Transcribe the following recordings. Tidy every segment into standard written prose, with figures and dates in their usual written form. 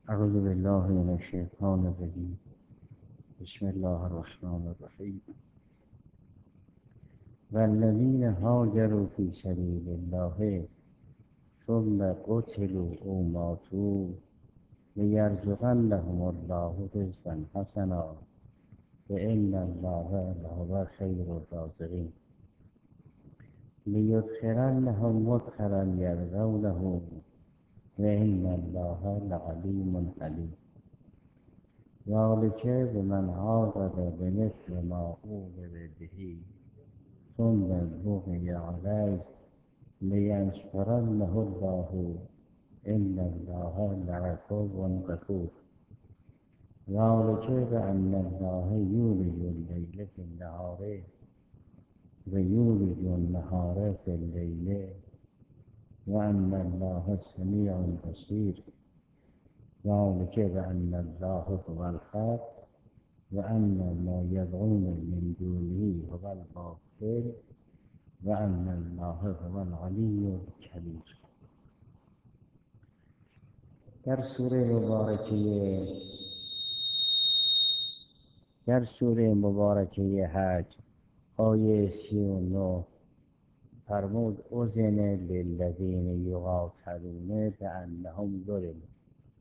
اعوذ بالله من الشیطان الرجیم. بسم الله الرحمن الرحیم. والذین هاجروا فی سبیل الله ثم قتلوا او ماتوا لیرزقنهم الله رزقا حسنا فإن الله لهو خیر الرازقین لیدخلنهم مدخلا یرضونه وإن الله لعلیم حلیم. ذلك بمن عاقب بمثل ما عوقب به ثم بغي عليه لينصرنه الله إن الله لعفو غفور. ذلك بأن الله يولج الليل في النهار ويولج النهار في الليل وأن الله سميع بصير. ذلك بأن الله هو الحق وأن ما يدعون من دونه هو الباطل وأن الله هو العلي الكبير. در سوره مبارکه حج آیه 39 فرمود اذن للذین یقاتلون بأنهم ظلموا.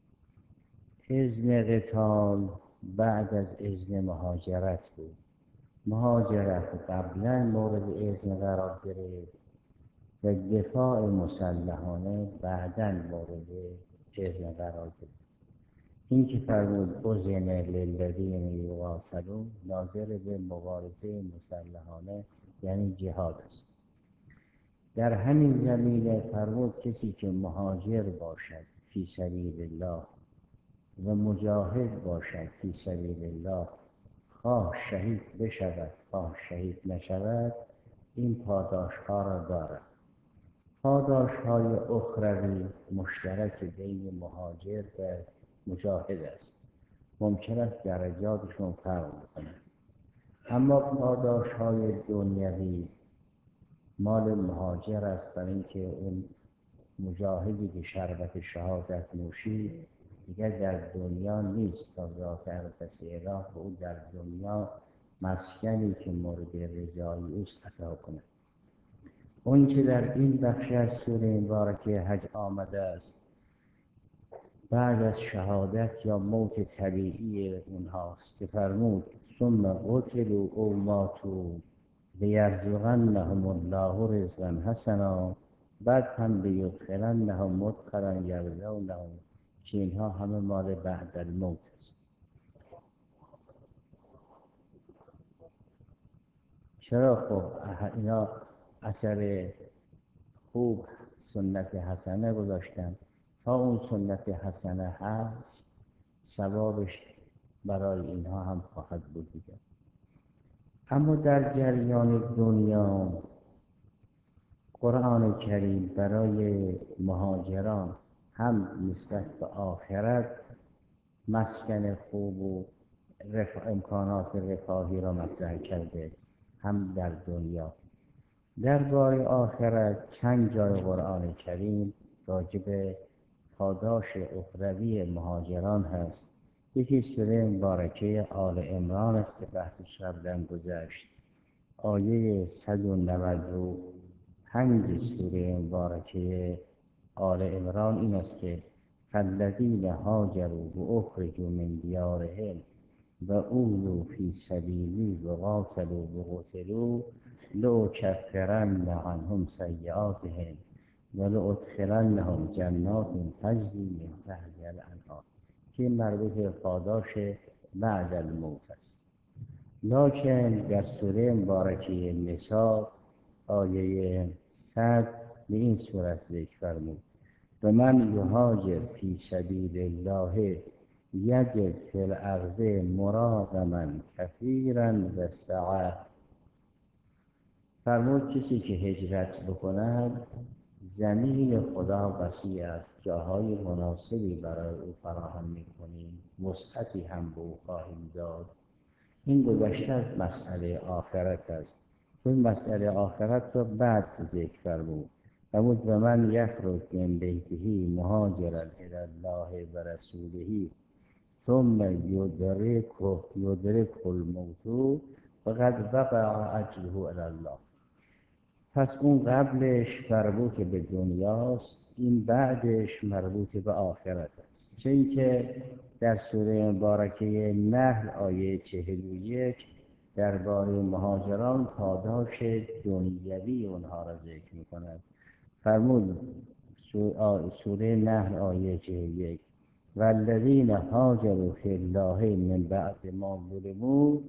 اذن قتال بعد از اذن مهاجرت بود. مهاجرت قبلا مورد اذن قرار گرفت و دفاع مسلحانه بعدا مورد اذن قرار گرفت. این که فرمود اذن للذین یقاتلون ناظر به مبارزه مسلحانه یعنی جهاد است. در همین زمینه فرمود کسی که مهاجر باشد فی سبیل الله و مجاهد باشد فی سبیل الله، خواه شهید بشود خواه شهید نشود، این پاداش‌ها را دارد. پاداش‌های اخروی مشترک بین مهاجر و مجاهد است. ممکن است درجاتشون فرق کنه، اما پاداش‌های دنیوی مال مهاجر است، برای اینکه اون مجاهدی که شربت شهادت نوشید دیگر در دنیا نیست تا ذات اقدس اله به او در دنیا مسکنی که مورد رضای اوست عطا کند. اون که در این بخش از سوره مبارکه حج آمده است بعد از شهادت یا موت طبیعی اونهاست که فرمود ثم قتلوا او ماتوا لیرزقنهم الله رزقا حسنا، بعد هم لیدخلنهم مدخلا یرضونه، که اینها همه مال بعد الموت است. چرا؟ خب اینا اثر خوب سنت حسنه گذاشتن، تا اون سنت حسنه هست ثوابش برای اینها هم خواهد بود دیگر. اما در جریان دنیا قرآن کریم برای مهاجران هم نسبت به آخرت مسکن خوب و امکانات رفاهی را مطرح کرده، هم در دنیا. درباره آخرت چند جای قرآن کریم راجع به پاداش اخروی مهاجران هست. یکی سوره مبارکه آل عمران است که بحثش قبلا گذشت. آیه 195 سوره مبارکه آل عمران این است که فالذین هاجروا واخرجوا من دیارهم و اوذوا فی سبیلی و قاتلوا و قتلوا لأکفرن عنهم سیئاتهم و لأدخلنهم جنات تجری من تحتها الانهار، که مربوط به پاداش بعد الموت است. لکن در سوره مبارکه نساء آیه 100 به این صورت ذکر فرمود و من یهاجر فی سبیل الله یجد فی الارض مراغما کثیرا و سعة. فرمود کسی که هجرت بکند زمین خدا وسیع است، جاهای مناسبی برای او فراهم می‌کنیم، وسعتی هم به او خواهیم داد. این گذشته از مسئله آخرت است. چون مسئله آخرت را بعد ذکر فرمود فرمود و من یخرج من بیته مهاجرا الی الله و رسوله ثم یدرک الموت فقد وقع اجره الی الله. پس اون قبلش مربوط به دنیاست، این بعدش مربوط به آخرت است. چه اینکه در سوره مبارکه نحل آیه 41 درباره مهاجران پاداش دنیوی اونها را ذکر می‌کند. فرمود سوره نحل آیه 41 والذین هاجروا فی الله من بعد ما ظلموا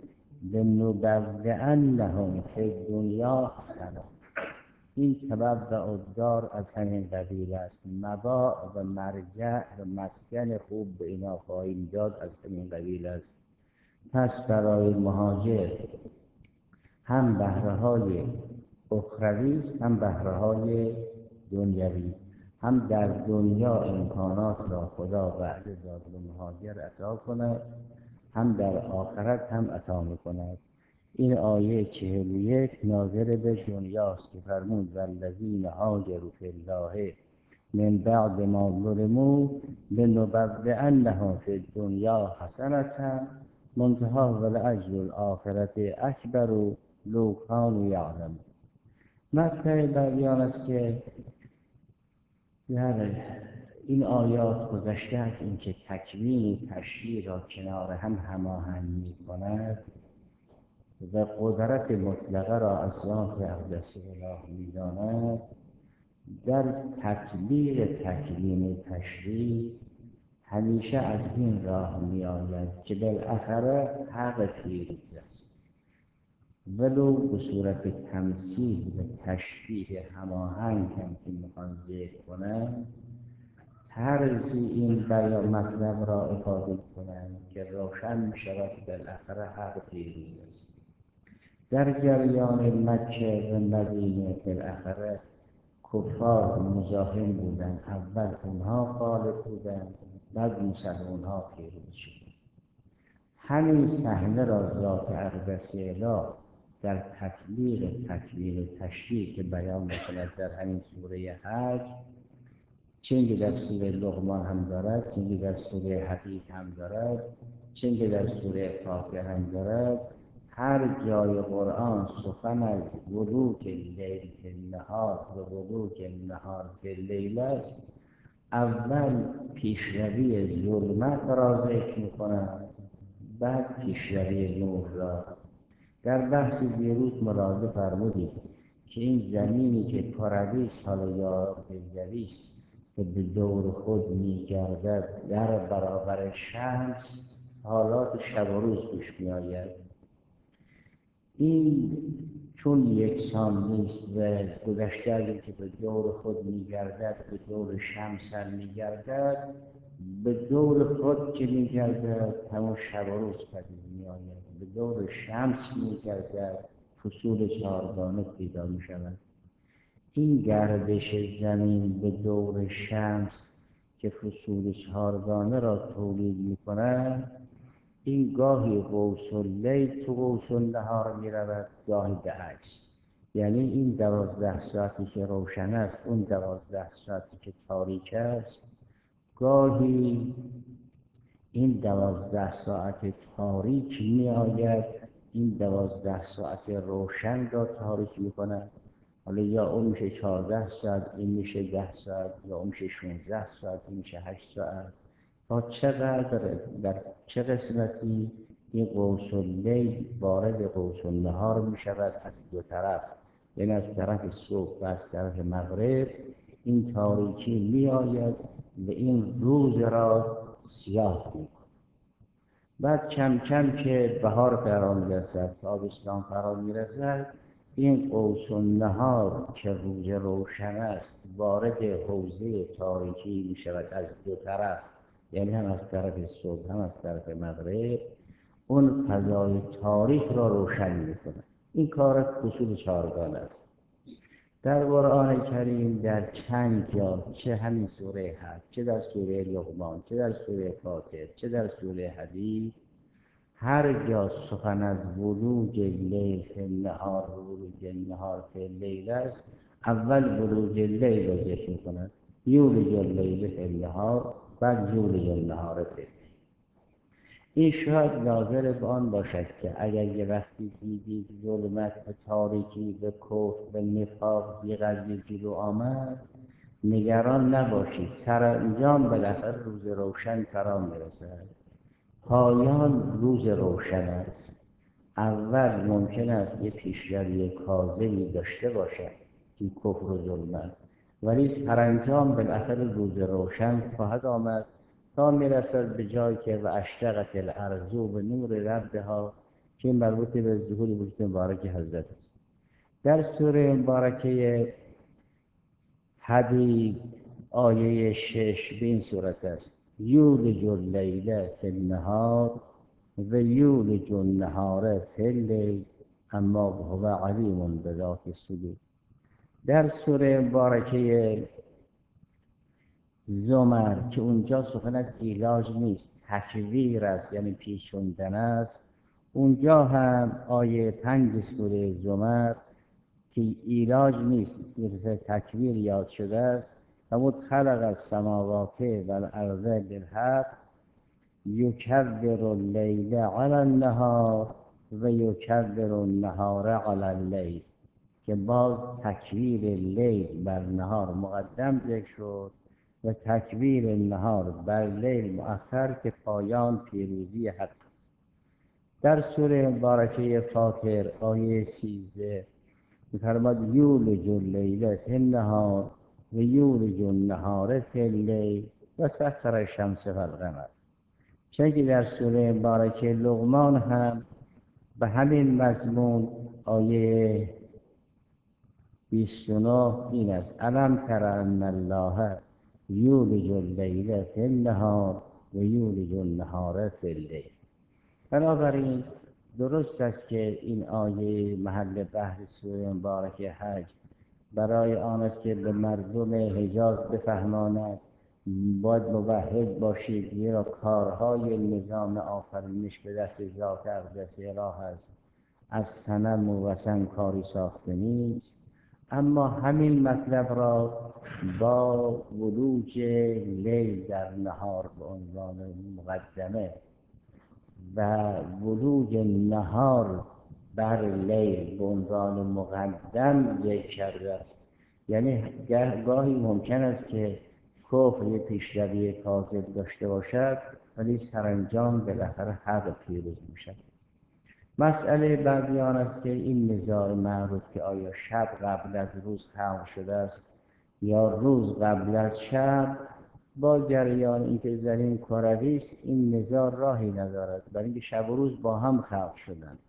لنبوئنهم فی الدنیا حسنة. این تبوأ الدار از همین قبیل است، مباء و مرجع و مسکن خوب به اینا خواهیم داد از همین قبیل است. پس برای مهاجر هم بهره‌های اخروی است، هم بهره‌های دنیوی. هم در دنیا امکانات را خدا وعده داد به مهاجر عطا کند، هم در آخرت هم عطا می‌کند. این آیه 41 ناظر به دنیاست که فرمود والذین هاجروا فی الله من بعد ما ظلموا لنبوئنهم فی الدنیا حسنة منتهی ولأجر الآخرة اکبر لو کانوا یعلمون. مطلع بیان است که این آیات گذشته از اینکه تکوین تشریع را کنار هم هماهنگ می‌کند و قدرت مطلقه را از ذات اقدس اله می‌داند، در تطبیق تکوین تشریع همیشه از این راه می‌آید که بالاخره حق پیروز است. ولو به صورت تمثیل و تشبیه هماهنگ هم که میخوان ذکر کنند، طرزی این بیان مطلب را افاده کنند که روشن میشود که بالاخره حق پیروز است. در جریان مکه و مدینه بالاخره کفار مزاحم بودند، اول اونها غالب بودند، بعد مسلمان‌ها پیروز شدند. همین صحنه را ذات اقدس اله در تطبیق تکوین تشریع که بیان می‌کند در همین سوره حج، چنگه در سوره لقمان هم دارد، چنگه در سوره حدید هم دارد، چنگه در سوره فاتحه هم دارد. هر جای قرآن سخن از ولوگ لیل فی النهار و ولوگ النهار فی اللیل است، اول پیشروی ظلمت را ذکر می‌کند، بعد پیشروی نور را. در بحث دیروز ملاحظه فرمودید که این زمینی که کروی است، حالا یا پیزوی است که به دور خود می‌گردد در برابر شمس، حالات شب و روز پیش می‌آید. این چون یکسان نیست و گذشته از اینکه به دور خود می‌گردد به دور شمس هم می‌گردد، به دور خود که می‌گردد همون شب و روز پدید می‌آید، به دور شمس می‌گردد فصول چهارگانه پیدا می‌شود. این گردش زمین به دور شمس که فصول چهارگانه را تولید می‌کند، این گاهی قوس اللیل تو قوس النهار می‌رود، گاهی به عکس. یعنی این 12 ساعتی که روشن است، اون 12 ساعتی که تاریک است، گاهی این 12 ساعت تاریک می‌آید، این 12 ساعت روشن را تاریک می‌کند. حالا یا اون میشه 14 ساعت، این میشه 10 ساعت، یا اون میشه 16 ساعت، این میشه 8 ساعت. تا چقدر در چه قسمتی این قوس اللیل وارد قوس النهار می‌شود از دو طرف، یعنی از طرف صبح و از طرف مغرب این تاریکی می‌آید و این روز را سیاه می‌کند. بعد کم کم که بهار فرا می‌رسد، تابستان فرا می‌رسد، این قوس النهار که روز روشن است وارد حوزه تاریکی می‌شود از دو طرف، یعنی هم از طرف صبح هم از طرف مغرب، اون فضای تاریک را روشن می‌کند. این کار فصول چهارگانه است. در قرآن کریم در چند جا، چه همین سوره حج، چه در سوره لقمان، چه در سوره فاتحه، چه در سوره حدید، هر جا سخن از ولوگ لیل فی النهار و ولوگ النهار فی اللیل است، اول بروج اللیل رو ذکر میکنن، یولج اللیل فی النهار، بعد یولج النهار فی اللیل. این شاید ناظر به آن باشد که اگر یه وقتی دیدید ظلمت و تاریکی به کفر به نفاق یه قضیه جلو آمد، نگران نباشید، سرانجام بالاخره روز روشن فرا میرسد. پایان روز روشن است. اول ممکن است یه پیشروی کاذبی داشته باشد این کفر و ظلمت، ولی سرانجام بالاخره روز روشن خواهد آمد تا میرسد به جایی که و اشرقت الارض به نور ربها، که مربوط به ظهور وجود مبارک حضرت است. در سوره مبارکه حدید آیه 6 به این صورت است: یولج اللیل فی النهار و یولج النهار فی اللیل اما هو علیم بذات الصدور. در سوره مبارکه زمر که اونجا سخن از ایلاج نیست، تکویر است، یعنی پیچوندن است، اونجا هم آیه 5 سوره زمر که ایلاج نیست، تکویر یاد شده است. و خلق السماوات والارض بالحق یکبر اللیل علی النهار و یکبر النهار علی اللیل، که باز تکویر لیل بر نهار مقدم ذکر شد و تکویر نهار بر لیل مؤخر، که پایان پیروزی حق. در سوره مبارکه فاطر آیه 13 می‌فرماد یولج اللیل فی النهار و یولج النهار فی اللیل و سخر الشمس والقمر. چون در سوره مبارکه لقمان هم به همین مضمون آیه 29 این است: الم تر ان الله یولج اللیل فی النهار و یولج النهار فی اللیل. بنابراین درست است که این آیه محل بحث سوره مبارکه حج برای آن است که به مردم حجاز بفهماند باید موحد باشید، زیرا کارهای نظام آفرینش به دست ذات اقدس اله است، از صنم و وثن کاری ساخته نیست. اما همین مطلب را با ولوج لیل در نهار به عنوان مقدمه و ولوج نهار بر لیل به عنوان مقدم ذکر کرده است. یعنی گاهی ممکن است که کفر یه پیشروی کاذب داشته باشد، ولی سرانجام بالاخره حق پیروز میشد. مسئله بعدی آن است که این نزاع معروف که آیا شب قبل از روز خلق شده است یا روز قبل از شب، با جریان اینکه زمین کروی است این نزاع راهی ندارد، برای اینکه شب و روز با هم خلق شدند.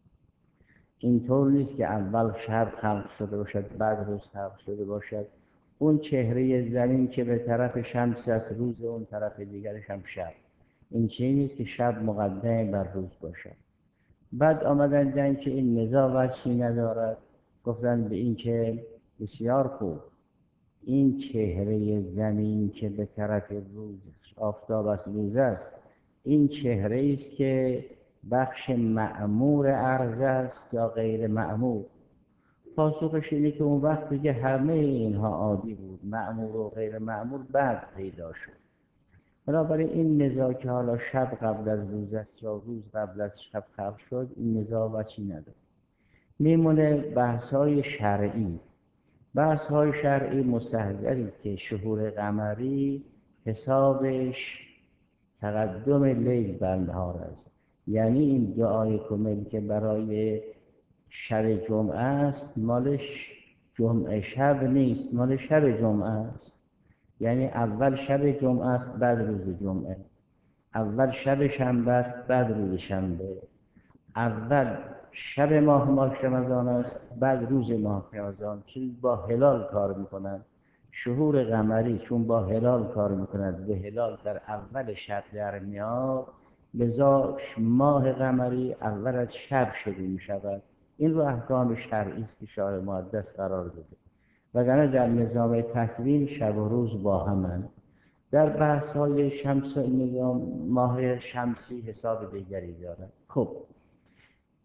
اینطور نیست که اول شب خلق شده باشد بعد روز خلق شده باشد. اون چهره زمین که به طرف شمس است، روز اون طرف دیگرش هم شب. این چیزی نیست که شب مقدم بر روز باشد. بعد آمدن دیدن که این نزاع وجهی ندارد، گفتن به این که بسیار خوب، این چهره زمین که به طرف روز آفتاب است روز است، این چهره است که بخش مأمور ارض است یا غیر مأمور؟ پاسخش اینه که اون وقت دیگه همه اینها عادی بود، مأمور و غیر مأمور بعد پیدا شد. بنابراین این نزاع که حالا شب قبل از روز است یا روز قبل از شب خلق شد، این نزاع وجهی نداره. میمونه بحث‌های شرعی. بحث‌های شرعی مستحضری که شهور قمری حسابش تقدم لیل بر نهار است. یعنی این دعای کمل که برای شب جمعه است مالش جمعه شب نیست، مال شب جمعه است. یعنی اول شب جمعه است بعد روز جمعه، اول شب شنبه است بعد روز شنبه، اول شب ماه رمضان است بعد روز ماه رمضان. چون با هلال کار میکنند، شهور قمری چون با هلال کار میکنند، به هلال در اول شب در میاد، لذا ماه قمری اول از شب شروع میشود. این رو احکام شرعی است که شارع مقدس قرار داده. وگرنه در نظام تکوین شب و روز با همند. در بحث های شمس و نظام ماه شمسی حساب دیگری دارد. خب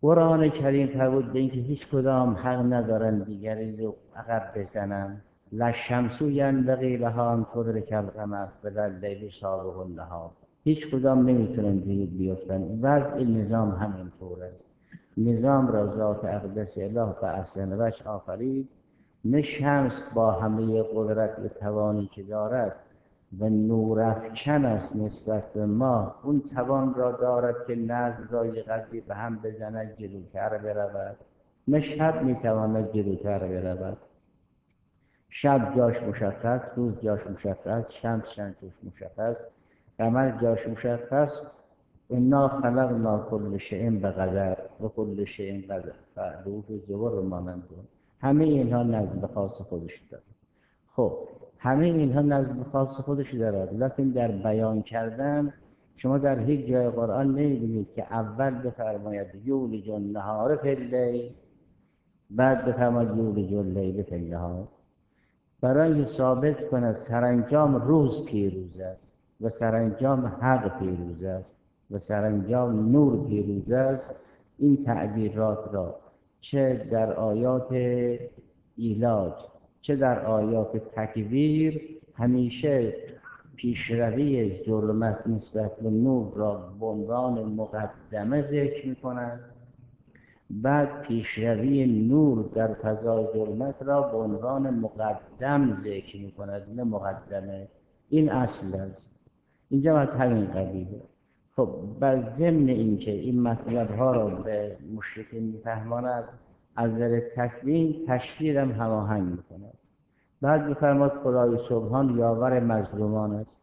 قرآن کریم فرمود به اینکه هیچ کدام حق ندارن دیگری رو عقب بزنن. للشمس ینبغی لها ان تدرک القمر ولا اللیل سابق النهار. هیچ کدام نمیتونن بیفتن. وضع نظام همینطور است. نظام را ذات اقدس الله به احسن وجه آفرید. نه شمس با همه قدرت و توانی که دارد و نورافکن است نسبت به ما، اون توان را دارد که نظم را یک قدری به هم بزند جلوتر برود. نه شب میتواند جلوتر برود. شب جاش مشخص، روز جاش مشخص، شمس جاش مشخص، قمر جاش مشخص. انا خلقنا کل شیء بقدر و کل شیء قدر فعلوه فی الزبر مانند. همه اینها نظم خاص خودش دارد. خب همه اینها نظم خاص خودش دارد، لکن در بیان کردن شما در هیچ جای قرآن نمی‌بینید که اول بفرماید یولج النهار فی اللیل، بعد بفرماید یولج اللیل فی النهار، برای ثابت کند سرانجام روز پیروز است و سرانجام حق پیروز است و سرانجام نور پیروز است. این تعبیرات را چه در آیات ایلاج چه در آیات تکویر همیشه پیشروی ظلمت نسبت به نور را به عنوان مقدمه ذکر می‌کنند، بعد پیشروی نور در فضای ظلمت را به عنوان مقدم ذکر می‌کند، نه مقدمه. این اصل است. اینجا از همین قبیله. خب بر ضمن اینکه این مطلب‌ها را به مشرکین می‌فهماند، از نظر تکوین تشریع هم هماهنگ می‌کند. بعد می‌فرماید خدای سبحان یاور مظلومان است.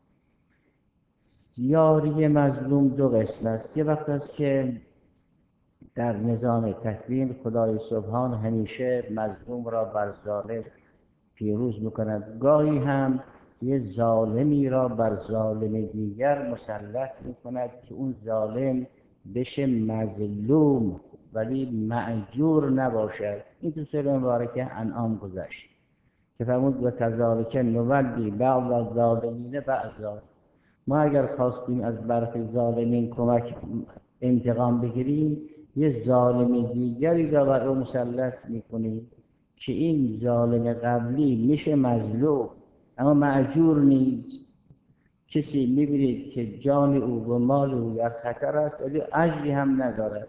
یاری مظلوم دو قسم است. یه وقت است که در نظام تکوین خدای سبحان همیشه مظلوم را بر ظالم پیروز می‌کند، گاهی هم یه ظالمی را بر ظالم دیگر مسلط می‌کند که اون ظالم بشه مظلوم ولی مأجور نباشد. این تو سوره مبارکه انعام گذشت که فرمود و کذالک نولی بعض الظالمین بعضا. ما اگر خواستیم از برخی ظالمین کمک انتقام بگیریم، یه ظالم دیگری را بر او مسلط می‌کنیم که این ظالم قبلی میشه مظلوم اما مأجور نیست. کسی می‌بینید که جان او و مال او در خطر است ولی اجری هم ندارد.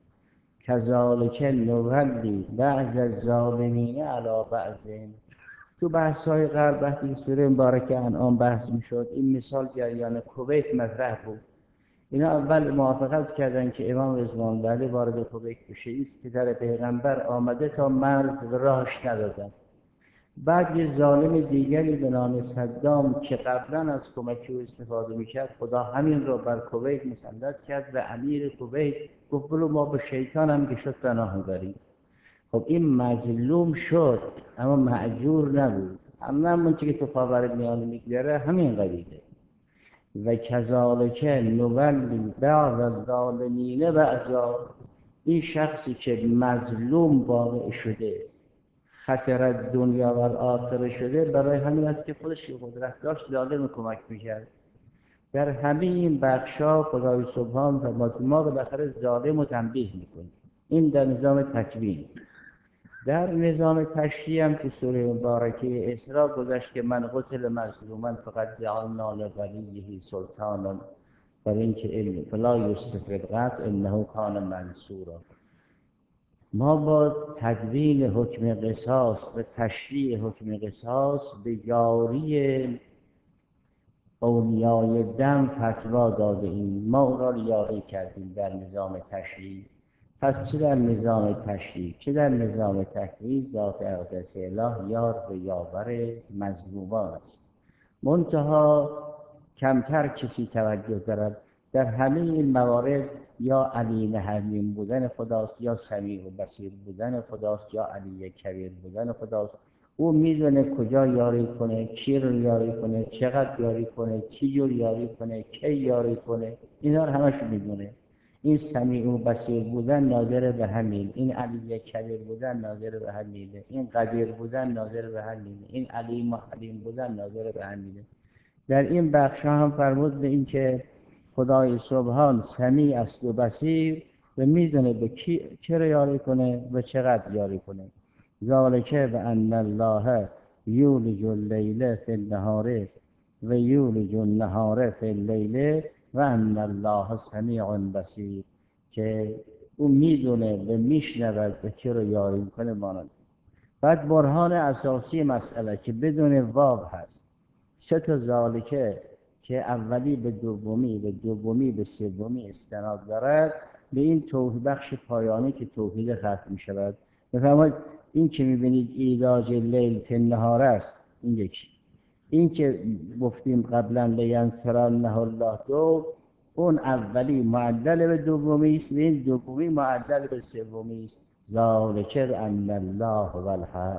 کذالک نولی بعض الظالمین علی بعض. تو بحث‌های قبل وقتی سوره مبارکه انعام بحث می‌شد، این مثال جریان کویت مطرح بود. اینا اول موافقت کردن که امام رضوان الله علیه وارد کویت بشه. است پدر پیغمبر آمده تا مرز راهش ندادن. بعد یه ظالم دیگری به نام صدام که قبلا از کمک او استفاده می‌کرد، خدا همین رو بر کویت مسلط کرد و امیر کویت گفت بلو ما به شیطان هم که شد پناه می‌بریم. خب این مظلوم شد اما مأجور نبود. همون چیزی که تو خاورمیانه میگذره همین قضیه. و کذالک نولی بعض الظالمین بعضا. این شخصی که مظلوم واقع شده، خسر دنیا و آخره شده، برای همین است که خودش قدرت داشت ظالم کمک میکرد. در همه این بخشا خدای سبحان و ما بالاخره ظالم رو تنبیه میکنه. این در نظام تکوین. در نظام تشریع هم تو سوره مبارکه اسراء گذشت که من قتل مظلوما فقط جعلنا لولیه سلطانا برای اینکه فلا یسرف فی القتل انه کان منصورا. ما با تدوین حکم قصاص و تشریع حکم قصاص به یاری اولیای دم فتوا داده ایم. ما او را یاری کردیم در نظام تشریع. پس چه در نظام تشریع چه در نظام تکوین ذات اقدس الله یار و یاور مظلومان است. منتها کمتر کسی توجه دارد. در همه این موارد یا علیم حلیم بودن خداست، یا سمیع و بصیر بودن خداست، یا علی کبیر بودن خداست. او میدونه کجا یاری کنه، کی رو یاری کنه، چقدر یاری کنه، چی جور یاری کنه، کی یاری کنه. اینا رو همش میدونه. این سمیع و بصیر بودن ناظر به همین، این علی کبیر بودن ناظر به همینه، این قدیر بودن ناظر به همینه، این علیم و حلیم بودن ناظر به همینه. در این بخش هم فرمود به این که خدای سبحان سمیع است و بصیر و میدونه به کی چرا یاری کنه و چقدر یاری کنه. ذالکه و ان الله یولج اللیل فی النهار و یولج النهار فی اللیل و ان الله سمیع بصیر، که او میدونه و میشنود و چرا یاری کنه مانند. بعد برهان اساسی مسئله که بدون واو هست، سه تا ذالکه که اولی به دومی و دومی به سومی استناد دارد، به این توحید بخش پایانی که توحید ختم می شود. بفرمایید این که میبینید ایلاج لیل فی النهار است، این یکی. این که گفتیم قبلا لینصرنه الله دو، اون اولی معدل به دومی است و این دومی معدل به سومی است. ذالک ان الله هو الحق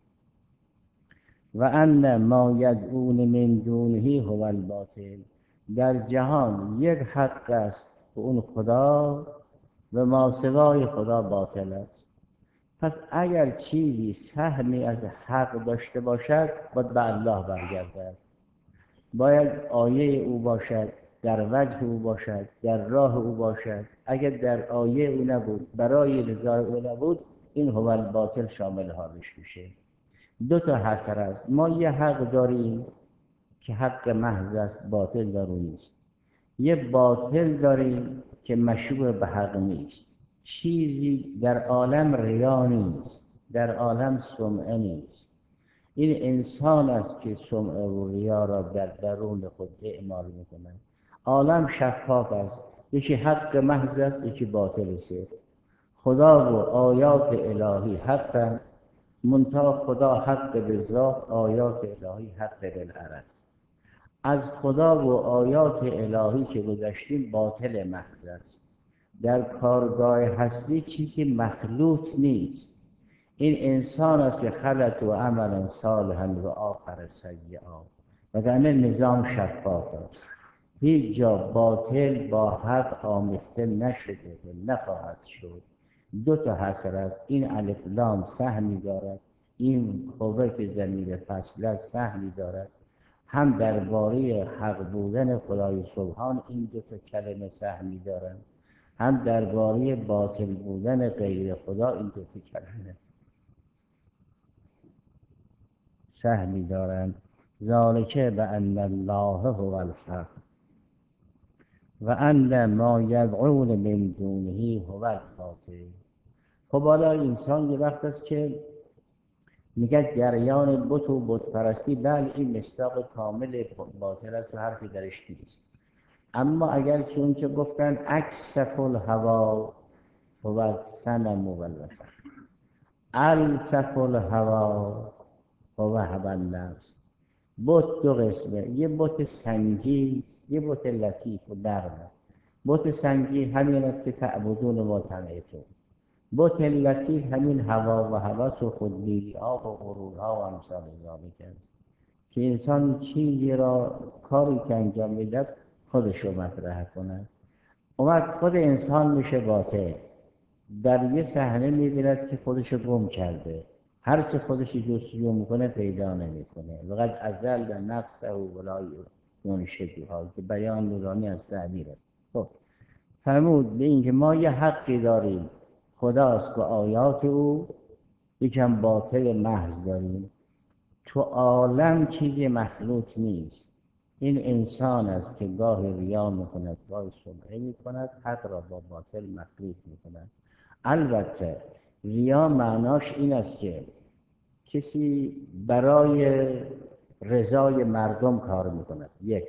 و ان ما یدعون من دونه هو الباطل. در جهان یک حق است و اون خدا و ما سوای خدا باطل است. پس اگر چیزی سهمی از حق داشته باشد باید به الله برگردد، باید آیه او باشد، در وجه او باشد، در راه او باشد. اگر در آیه او نبود، برای رضای او نبود، این هو الباطل شامل حالش میشه. دو تا حسر است. ما یه حق داریم که حق محض است، باطل در او نیست. یه باطل داریم که مشروع به حق نیست. چیزی در عالم ریا نیست، در عالم سمعه نیست. این انسان است که سمعه و ریا را در درون خود اعمال میکنه. عالم شفاف است، یکی حق محض است، یکی باطل است. خدا و آیات الهی حق، منتها خدا حق به ذات، آیات الهی حق بالعرض. از خدا و آیات الهی که گذشتیم باطل محض است. در کارگاه هستی چیزی مخلوط نیست. این انسان است که خلط و عملا صالحا و آخر سیئا، وگرنه نظام شفاف است. هیچ جا باطل با حق آمیخته نشده و نخواهد شد. دو تا حسر است. این الف لام سهمی دارد، این قوه که ضمیر فصل است سهمی دارد. هم درباره حق بودن خدای سبحان این دو تا کلمه سهمی دارند، هم درباره باطل بودن غیر خدا این دو تا کلمه سهمی دارند. ذالک بأن الله هو الحق و ان ما یدعون من دونه هو الباطل. خب حالا انسان یه وقت است که میگه جریان بت و بت پرستی، بله این مصداق کامل باطل است و حرفی درش نیست. اما اگر که اون که گفتن اکسف الهوا هو الصنم والوثن، الطف الهوا هو هوی النفس. بت دو قسمه، یه بت سنگی، یه بت لطیف و نرم. بت سنگی همین است که تعبدون و تنعیتون. بت لطیف همین هوا و هوس و خودبینی ها و غرورها و امثال ذالک است که انسان چیزی را کاری که انجام میدهد خودش رو مطرح کند. اومد خود انسان میشه باطل، در یه صحنه میبیند که خودش رو گم کرده، هرچه خودش جستجو میکنه پیدا نمیکنه. وقد ازل نفسه ولا منشدها که بیان نورانی از تعبیر است. خب فرمود به اینکه ما یه حقی داریم، خداست و آیات او، یکم باطل محض داریم. تو عالم چیزی مخلوط نیست. این انسان است که گاه ریا میکند، گاه سمعه میکند، حق را با باطل مخلوط میکند. البته ریا معناش این است که کسی برای رضای مردم کار میکند. یک،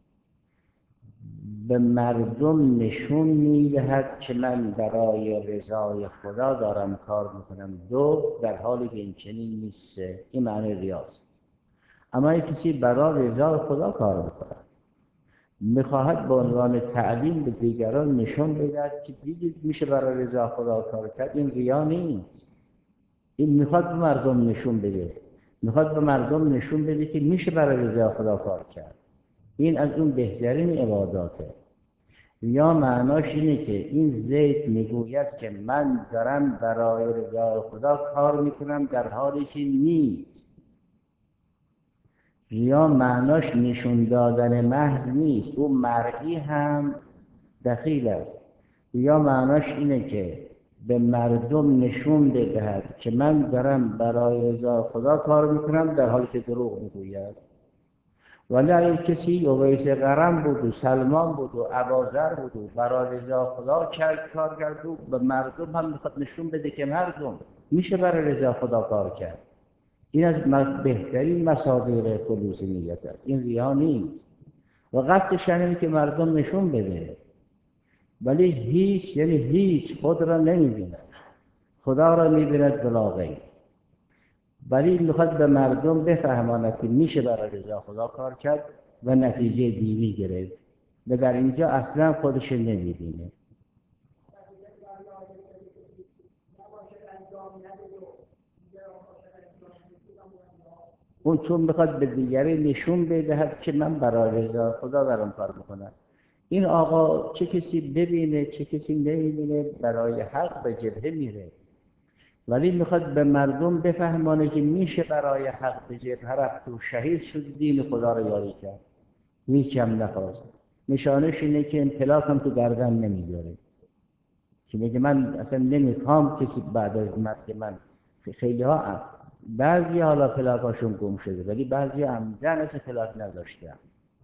به مردم نشون میدهد که من برای رضای خدا دارم کار میکنم. دو، در حالی که این چنین نیست. این معنی ریاست. اما کسی برای رضای خدا کار میکند، میخواهد به عنوان تعلیم به دیگران نشون بدهد که دیگه میشه برای رضا خدا کار کرد، این ریا نیست. این میخواد به مردم نشون بده، میخواد به مردم نشون بده که میشه برای رضا خدا کار کرد. این از اون بهترین عباداته. ریا معناش اینه که این زید میگوید که من دارم برای رضا خدا کار میکنم در حالی که نیست. ریا معناش نشون دادن محض نیست، او مرئی هم دخیل است. ریا معناش اینه که به مردم نشون بدهد که من دارم برای رضا خدا کار میکنم، در حالی که دروغ میگوید. ولی اگه کسی اویس قرن بود و سلمان بود و اباذر بود و برای رضا خدا کار کرد و به مردم هم میخواد نشون بده که مردم میشه برای رضا خدا کار کرد، این از بهترین مصادیق خلوص نیت است. این ریا نیست و قصدش اینه که مردم نشون بده، ولی هیچ، یعنی هیچ خود را نمیبیند، خدا را میبیند بلا غیر. ولی میخواد به مردم بفهماند که میشه برای رضا خدا کار کرد و نتیجه دیوی گرفت و در اینجا اصلا خودش نمیبینه. اون چون میخواد به دیگری نشون بدهد که من برای رضا خدا دارم کار میکنم. این آقا چه کسی ببینه چه کسی نمیبینه برای حق به جبهه میره، ولی میخواد به مردم بفهمانه که میشه برای حق به جبهه رفت و شهید شد، دین خدا رو یاری کرد، هیچ هم نخواست. نشانش اینه که پلاک هم تو گردن نمیذاره، که میگه من اصلا نمیخوام کسی بعد از مرگ من. خیلی ها بعضی حالا پلاکاشون گم شده، ولی بعضی عمدن اصلا پلاک نداشتن.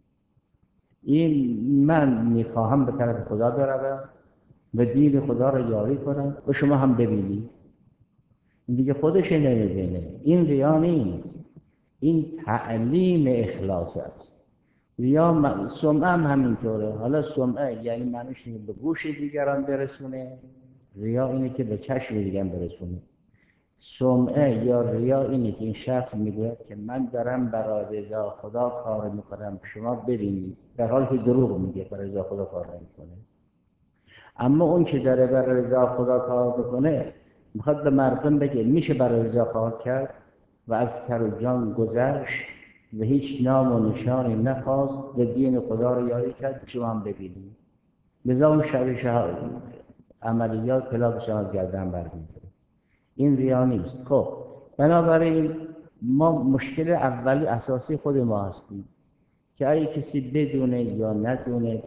این من میخواهم به طرف خدا بروم و دین خدا رو یاری کنم و شما هم ببینید. این دیگه خودش نمیبینه. این ریا نیست، این تعلیم اخلاص است. ریا سمعه هم همینطوره. حالا سمعه یعنی معنیش اینه به گوش دیگران برسونه، ریا اینه که به چشم دیگران برسونه. سمعه یا ریا اینه که این شخص میگوید که من دارم برای رضا خدا کار میکنم شما ببینید، در حالی که دروغ میگه، برای رضا خدا کار نمیکنه. اما اون که داره برای رضا خدا کار میکنه میخواد به مردم بگه میشه برای رضا کار کرد و از سر و جان گذشت و هیچ نام و نشانی نخواست و دین خدا رو یاری کرد، شما هم ببینید. لذا اون عملیات پلاکش از گردن برمی‌داره. این ریا نیست. خب بنابراین ما مشکل اولی اساسی خود ما هستیم که اگه کسی بدونه یا ندونه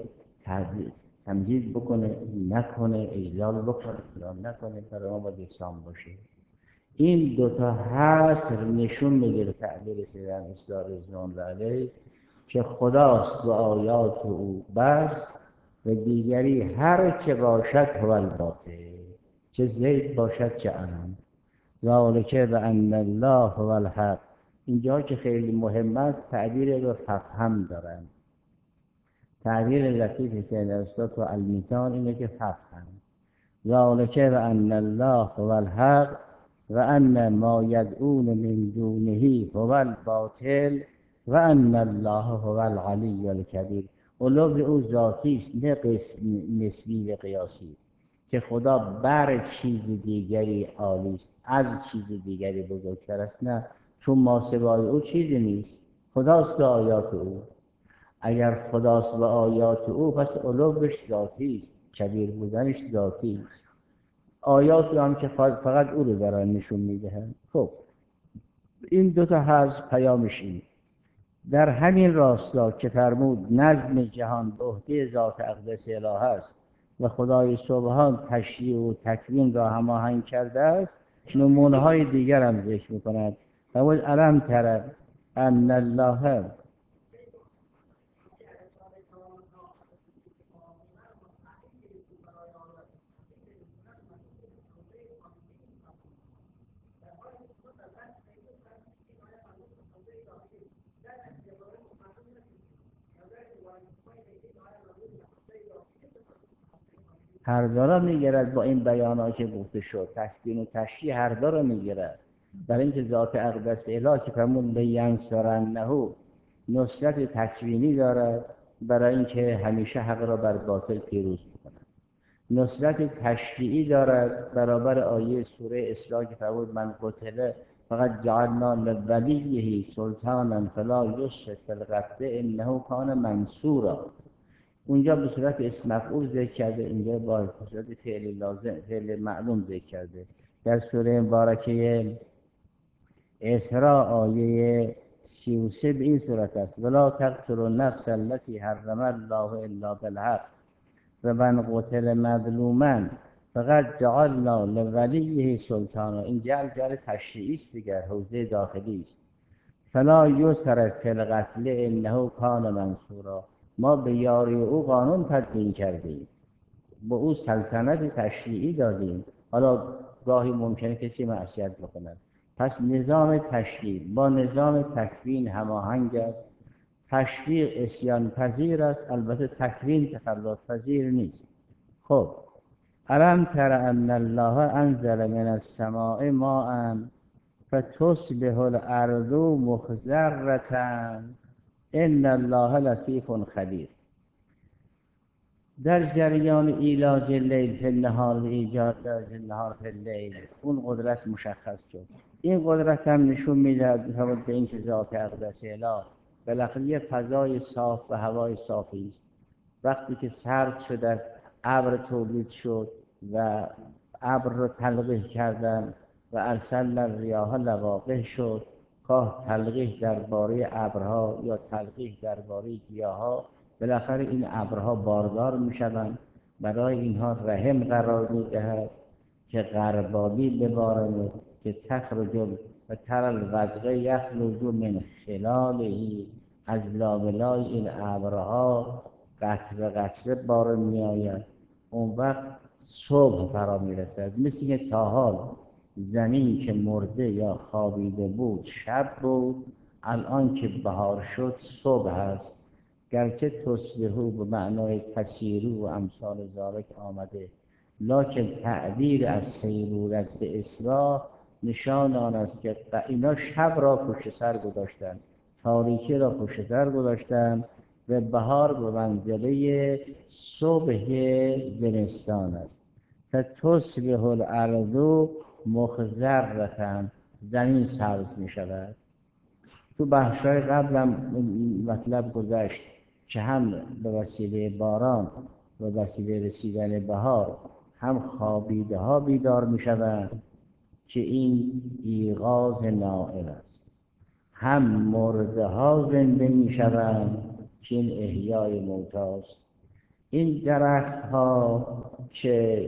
تمجید بکنه نکنه، اجلال بکنه یا نکنه، برای ما باید یکسان باشه. این دوتا حصر نشون میده تعبیر سیدنا اصلاح رضوان الله علیه که خداست و آیات او بس و دیگری هر که باشد هو الباطل، چه زید باشد چه انام. ذالک بأن الله هو الحق. اینجا که خیلی مهم است تعبیر رو فهم دارن. تعبیر لطیف سیدنا استاد و المیزان اینه که فهم. ذالک بأن الله هو الحق و ان ما یدعون من دونه هو الباطل و ان الله هو العلی الکبیر. علو او ذاتی است، نه نسبی و قیاسی، که خدا بر چیز دیگری عالی است، از چیز دیگری بزرگتر است. نه، چون ما سوای او چیزی نیست، خداست و آیات او. اگر خداست و آیات او پس علوش ذاتی است، کبیر بودنش ذاتی است. آیات هم که فقط او رو دارن نشون میدهند. خب این دوتا هست پیامش این. در همین راستا که فرمود نظم جهان به عهده ذات اقدس اله است و خدای سبحان تشریع و تکوین را هماهنگ کرده است، نمونه های دیگر هم ذکر می‌کند. فرمود الم تر ان الله هر دارا میگیرد. با این بیانات که گفته شد تکوین و تشریع هر دارا میگیرد، برای اینکه ذات اقدس اله که فرمود لینصرنه نصرت تکوینی دارد، برای اینکه همیشه حق را بر باطل پیروز می‌کند. نصرت تشریعی دارد برابر آیه سوره اسراء که فرمود من قتل فقط جعلنا لولیه سلطانا فلا یسرف فی القتل انه کان منصورا. اونجا به صورت اسم مفعول ذکر کرده، اینجا با صورت فعل لازم، فعل معلوم ذکر کرده. در سوره مبارکه اسراء آیه 33 به این صورت است: ولا تقتلوا النفس التي حرم الله الا بالحق و من قتل مظلوما فقط جعلنا لولیه سلطانا. این جعل تشریعی است دیگر، حوزه داخلی است. فلا یسرف فی القتل انه کان منصورا. ما به یاری او قانون تدوین کردیم، به او سلطنت تشریعی دادیم. حالا گاهی ممکنه کسی معصیت بکند، پس نظام تشریع با نظام تکوین هماهنگ است. تشریع عصیان پذیر است، البته تکوین تخلف پذیر نیست. خب الم تر ان الله انزل من السماء ماء فتصبح الارض مخضرة ان الله لطیف خبیر. در جریان ایلاج لیل فی النهار و ایجاد النهار فی اللیل اون قدرت مشخص شد. این قدرت هم نشون میدهد به اینکه ذات اقدس اله بالاخره یه فضای صاف و هوای صافی است. وقتی که سرد شده ابر تولید شد و ابر رو تلقیح کردن و ارسلنا الریاح لواقح شد، خواه تلقیح درباره ابرها یا تلقیح درباره گیاها، بالاخره این ابرها باردار میشوند، برای اینها رحم قرار میدهد که غربابی ببارند که تخرج و تر الودق یخرج من خلاله. از لابلای این ابرها قطره قطره باران میآید. اون وقت صبح فرا میرسد. مثل که تا حال زمین که مرده یا خوابیده بود شب بود، الان که بهار شد صبح است. گرچه تصبحو به معنای تسیرو و امثال ذالک آمده، لکن تعبیر از سیرورت به اصلاح نشان آن است که اینا شب را پشت سر گذاشتن، تاریکی را پشت سر گذاشتن و بهار به منزله صبح زمستان است. فتصبح الارض مخضرة، زمین سبز می شود. تو بحث‌های قبلم مطلب گذشت که هم به وسیله باران و وسیله رسیدن بهار هم خوابیده ها بیدار می شوند که این ایقاظ نائم است، هم مرده ها زنده می شوند که این احیای موتی است. این درخت ها که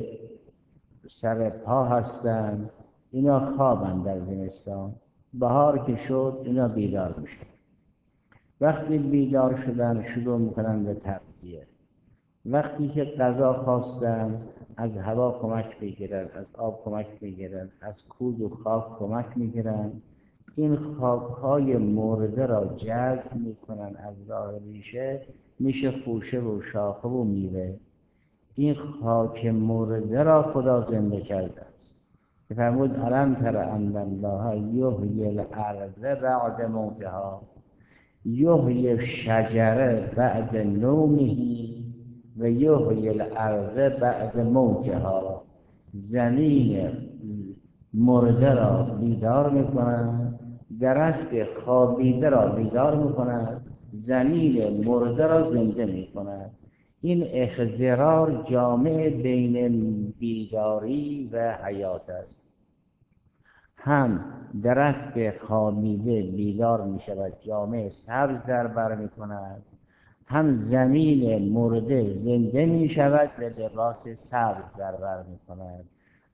سر پا هستند اینا خوابند در زمستان، بهار که شد اینا بیدار میشن. وقتی بیدار شدن شروع میکنن به تغذیه. وقتی که غذا خواستن از هوا کمک میگیرن، از آب کمک میگیرن، از کود و خاک کمک میگیرن. این خاکهای مرده را جذب میکنن از راه ریشه، میشه خوشه و شاخه و میوه. این خاک مرده را خدا زنده کرده است. فرمود الم تر ان الله یحیی الارض بعد موتها، یحیی الشجر بعد نومه و یحیی الارض بعد موتها. زمین مرده را بیدار میکنند، درخت خوابیده را بیدار میکنند، زمین مرده را زنده میکنند. این اخضرار جامع بین بیداری و حیات است. هم درخت خوابیده بیدار می شود، جامع سبز در بر می کند، هم زمین مرده زنده می شود و لباس سبز در بر می کند.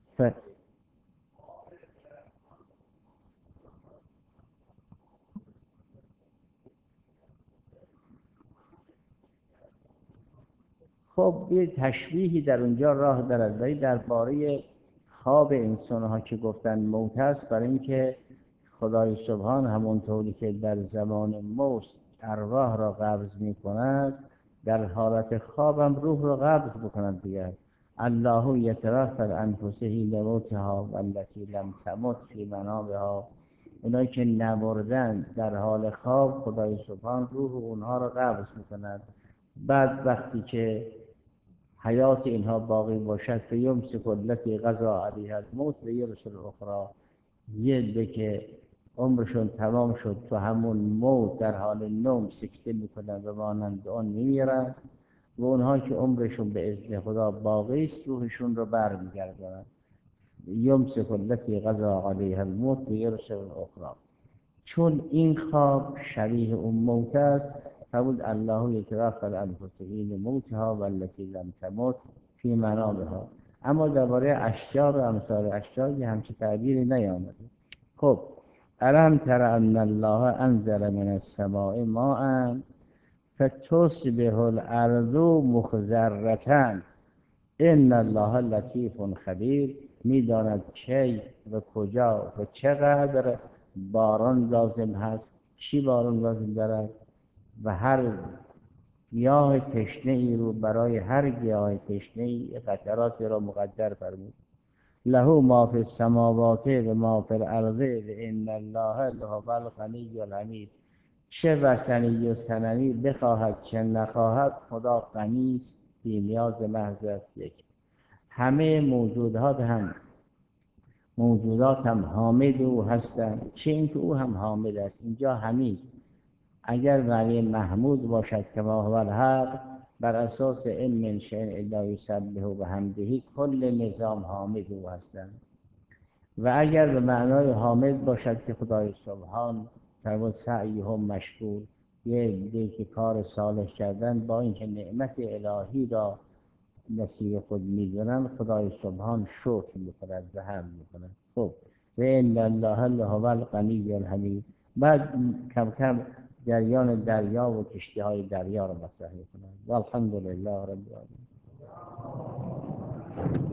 خب یه تشبیهی در اونجا راه دارد، ولی درباره خواب انسان‌ها که گفتن موت است، برای اینکه خدای سبحان همونطوری که در زمان موت ارواح را قبض می‌کند، در حالت خواب هم روح را قبض بکند دیگر. الله یتوفی الانفس حین موتها والتی لم تمت فی منامها. اونایی که نمردن در حال خواب خدای سبحان روح اونها را قبض می‌کند. بعد وقتی که حیات اینها باقی باشد فیمسک التی قضی علیها الموت و یرسل الاخری. یه عده که عمرشون تمام شد تو همون موت در حال نوم سکته میکنن و مانند آن میمیرن، و اونها که عمرشون به اذن خدا باقی است روحشون رو برمیگردونن. یمسک التی قضی علیها الموت و یرسل الاخری. چون این خواب شبیه اون موت است، فرمود الله یتوفی الانفس حین موتها والتی لم تمت فی منامها. اما درباره اشجار و امثال اشجار یه همچین تعبیری نیامده. خب الم تر ان الله انزل من السماء ماء فتصبح الارض مخضرة ان الله لطیف خبیر. میداند کی و کجا و چقدر باران لازم هست، چی باران لازم دارد و هر گیاه تشنه ای رو برای هر گیاه تشنه ای قطراتی را مقدر فرمود. له ما فی السماوات و ما فی الارض و ان الله لهو الغنی الحمید. چه وثنی و صنمی بخواهد چه نخواهد، خدا غنی است، بی نیاز محض است. یک همه موجودات هم حامد او هستند، چه اینکه او هم حامد است. اینجا حمید اگر معنی محمود باشد که ما هو الحق، بر اساس ان من شیء الا یسبح بحمده، کل نظام حامد او هستند. و اگر به معنای حامد باشد که خدای سبحان فرمود سعیهم مشکور، یه عده‌ای که کار صالح کردن با اینکه نعمت الهی را نصیب خود میدونن، خدای سبحان شکر میکند و حمد میکند. خب و ان الله لهو الغنی الحمید. بعد کم کم جریان دریا و کشتی های دریا را مطرح میکنند. والحمد لله رب العالمین.